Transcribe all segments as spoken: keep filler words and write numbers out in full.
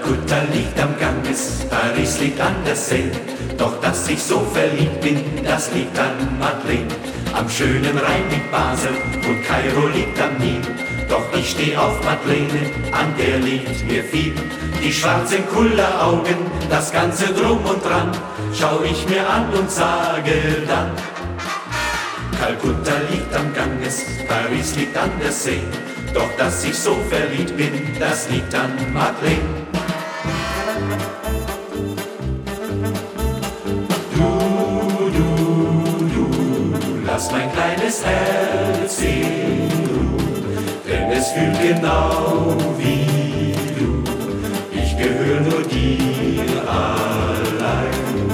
Kalkutta liegt am Ganges, Paris liegt an der Seine. Doch dass ich so verliebt bin, das liegt an Madeleine. Am schönen Rhein liegt Basel und Kairo liegt am Nil. Doch ich steh auf Madeleine, an der liegt mir viel. Die schwarzen Kulleraugen, das ganze Drum und Dran, schau ich mir an und sage dann: Kalkutta liegt am Ganges, Paris liegt an der Seine. Doch dass ich so verliebt bin, das liegt an Madeleine. Du, du, du, lass mein kleines Herz in Ruhe, denn es fühlt genau wie du. Ich gehöre nur dir allein.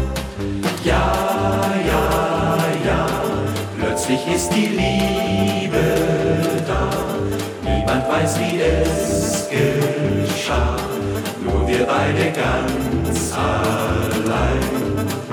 Ja, ja, ja, plötzlich ist die Liebe da. Niemand weiß, wie es geschah, nur wir beide ganz allein.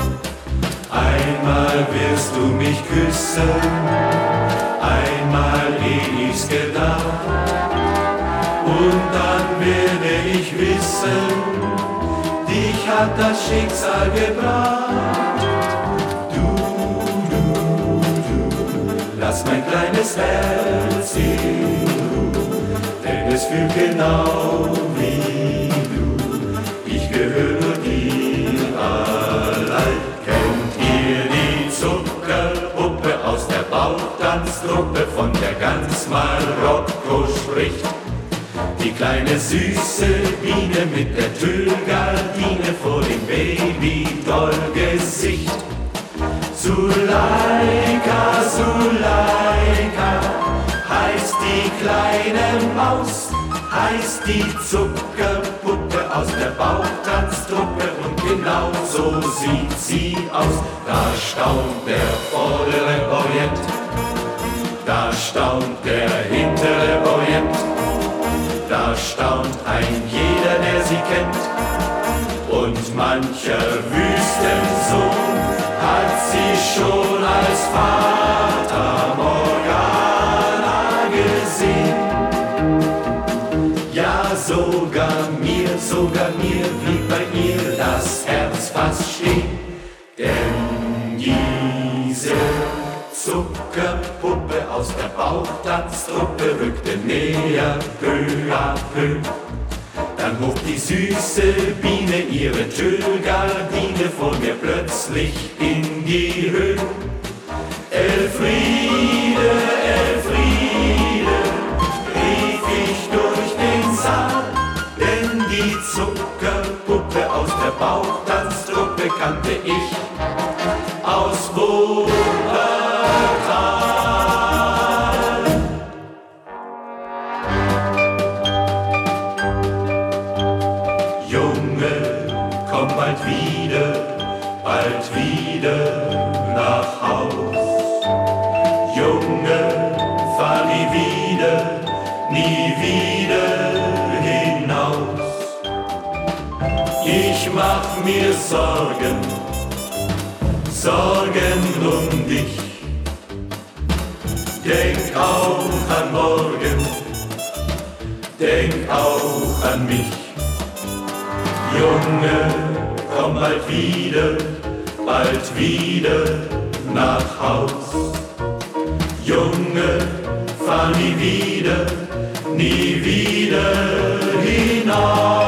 Einmal wirst du mich küssen, einmal eh ich's gedacht, und dann werde ich wissen, dich hat das Schicksal gebracht. Du, du, du, lass mein kleines Herz in Ruhe, denn es fühlt genau wie du. Ich gehöre nur dir allein. Kennt ihr die Zuckerpuppe aus der Bauchtanztruppe, von der ganz Marokko spricht? Die kleine süße Biene mit der Tüllgardine vor dem Babydoll-Gesicht. Suleika, Suleika, heißt die kleine Maus, heißt die Zuckerpuppe aus der Bauchtanztruppe, und genau so sieht sie aus. Da staunt der vordere Orient, da staunt der hintere Orient, da staunt ein jeder, der sie kennt, und mancher Wüstensohn hat sie schon als Fata Morgana gesehen. Ja, sogar mir, sogar mir blieb bei ihr das Herz fast stehen, denn diese Zuckerpuppe aus der Bauchtanztruppe rückte näher, peu à peu. Dann hob die süße Biene ihre Tüllgardine vor mir plötzlich in die Höhe. Elfriede, Elfriede, rief ich durch den Saal, denn die Zuckerpuppe aus der Bauchtanztruppe kannte ich aus Wuppertal. Junge, komm bald wieder, bald wieder nach Haus. Junge, fahr nie wieder, nie wieder hinaus. Ich mach mir Sorgen, Sorgen um dich. Denk auch an morgen, denk auch an mich. Junge, komm bald wieder, bald wieder nach Haus. Junge, fahr nie wieder, nie wieder hinaus.